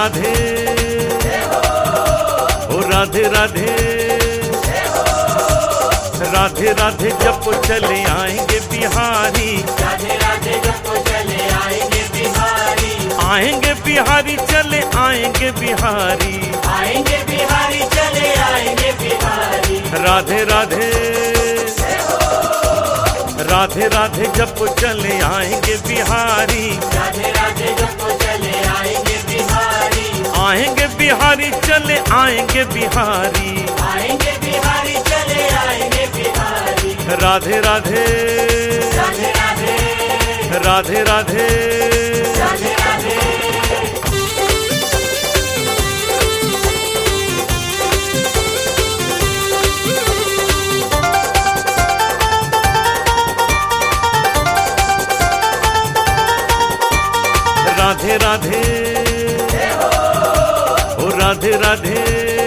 राधे ओ राधे राधे राधे राधे जप चले आएंगे बिहारी, राधे राधे जप चले आएंगे बिहारी, आएंगे बिहारी चले आएंगे बिहारी, आएंगे बिहारी चले आएंगे बिहारी। राधे राधे राधे राधे जप चले आएंगे बिहारी, राधे राधे जप चले आएंगे बिहारी, आएंगे बिहारी चले आएंगे बिहारी, आएंगे बिहारी चले आएंगे बिहारी। राधे राधे राधे राधे राधे राधे राधे राधे। राधे राधे ओ राधे राधे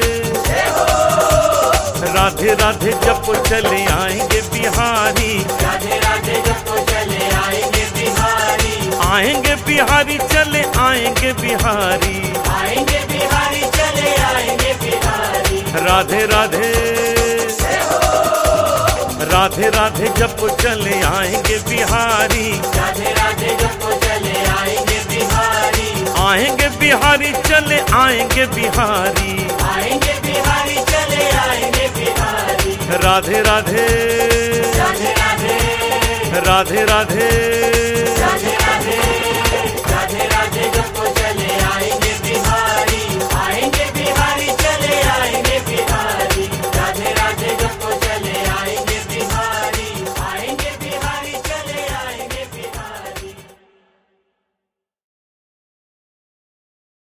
राधे राधे जप चले आएंगे बिहारी, राधे राधे जप चले आएंगे बिहारी, आएंगे बिहारी चले आएंगे बिहारी, आएंगे बिहारी चले आएंगे बिहारी। राधे राधे राधे राधे जप चले आएंगे बिहारी, राधे राधे जप चले आएंगे बिहारी, आएंगे बिहारी चले आएंगे बिहारी, आएंगे बिहारी चले आएंगे बिहारी। राधे राधे राधे राधे राधे राधे